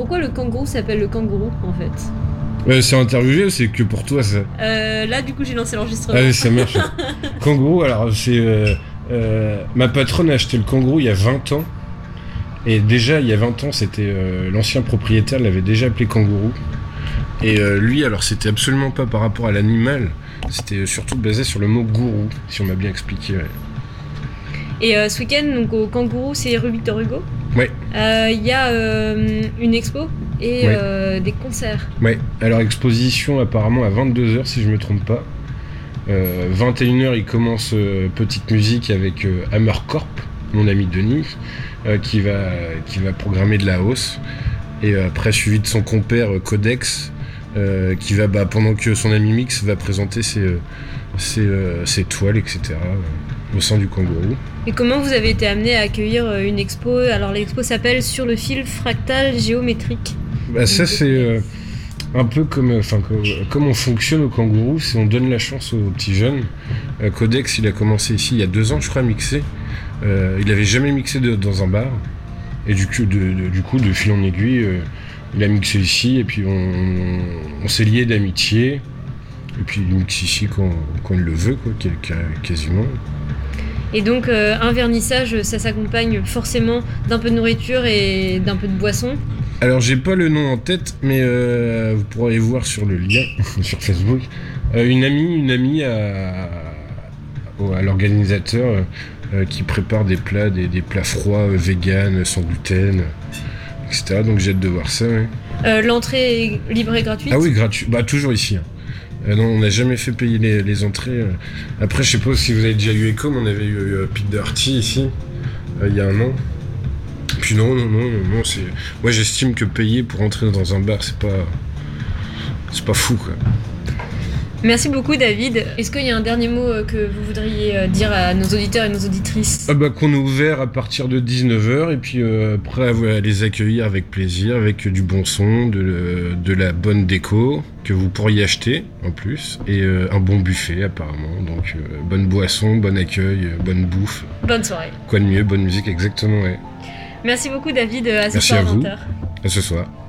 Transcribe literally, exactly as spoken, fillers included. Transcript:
pourquoi le kangourou s'appelle le kangourou en fait? Euh, c'est interviewé ou c'est que pour toi ça? euh, Là du coup j'ai lancé l'enregistrement. Allez, ça marche. Kangourou, alors c'est... Euh, euh, ma patronne a acheté le kangourou il y a vingt ans. Et déjà il y a vingt ans, c'était euh, l'ancien propriétaire l'avait déjà appelé kangourou. Et euh, lui, alors c'était absolument pas par rapport à l'animal, c'était surtout basé sur le mot gourou, si on m'a bien expliqué. Ouais. Et euh, ce week-end, donc au Kangourou, c'est rue Victor Hugo. Ouais. Il euh, y a euh, une expo et ouais. euh, des concerts. Ouais. Alors exposition apparemment à vingt-deux heures si je me trompe pas. Euh, vingt et une heures, il commence euh, petite musique avec euh, Hammerkorp, mon ami Denis, euh, qui va qui va programmer de la house. Et euh, après suivi de son compère euh, Codex, euh, qui va bah, pendant que son ami Mix va présenter ses euh, ses, euh, ses toiles, et cetera. Euh, au sein du Kangourou. Et comment vous avez été amené à accueillir une expo? Alors l'expo s'appelle Sur le fil fractal géométrique. Bah, ça c'est euh, un peu comme, enfin, comme, comme on fonctionne au Kangourou, c'est on donne la chance aux petits jeunes. Euh, Codex, il a commencé ici il y a deux ans, je crois, à mixer. Euh, il avait jamais mixé de, dans un bar. Et du coup, de, de, du coup, de fil en aiguille, euh, il a mixé ici et puis on, on s'est liés d'amitié. Et puis il mixe ici quand, quand il le veut, quoi, quasiment. Et donc euh, un vernissage, ça s'accompagne forcément d'un peu de nourriture et d'un peu de boisson. Alors j'ai pas le nom en tête, mais euh, vous pourrez voir sur le lien sur Facebook. Euh, une amie, une amie à, à l'organisateur euh, qui prépare des plats, des, des plats froids, euh, vegan, sans gluten, et cetera. Donc j'ai hâte de voir ça. Ouais. Euh, l'entrée est libre et gratuite? Ah oui, gratuit. Bah toujours ici. Hein. Euh, non, on n'a jamais fait payer les, les entrées. Après, je sais pas si vous avez déjà eu Echo, mais on avait eu euh, Pete Dirty ici, euh, il y a un an. Puis non, non, non, non, non c'est... Moi, j'estime que payer pour entrer dans un bar, c'est pas... C'est pas fou, quoi. Merci beaucoup, David. Est-ce qu'il y a un dernier mot que vous voudriez dire à nos auditeurs et nos auditrices? Ah bah, qu'on est ouvert à partir de dix-neuf heures et puis euh, après à les accueillir avec plaisir, avec du bon son, de, de la bonne déco que vous pourriez acheter en plus et euh, un bon buffet apparemment. Donc euh, bonne boisson, bon accueil, euh, bonne bouffe. Bonne soirée. Quoi de mieux, bonne musique, exactement, ouais. Merci beaucoup, David. À ce Merci soir, à vous. vingt heures. À ce soir.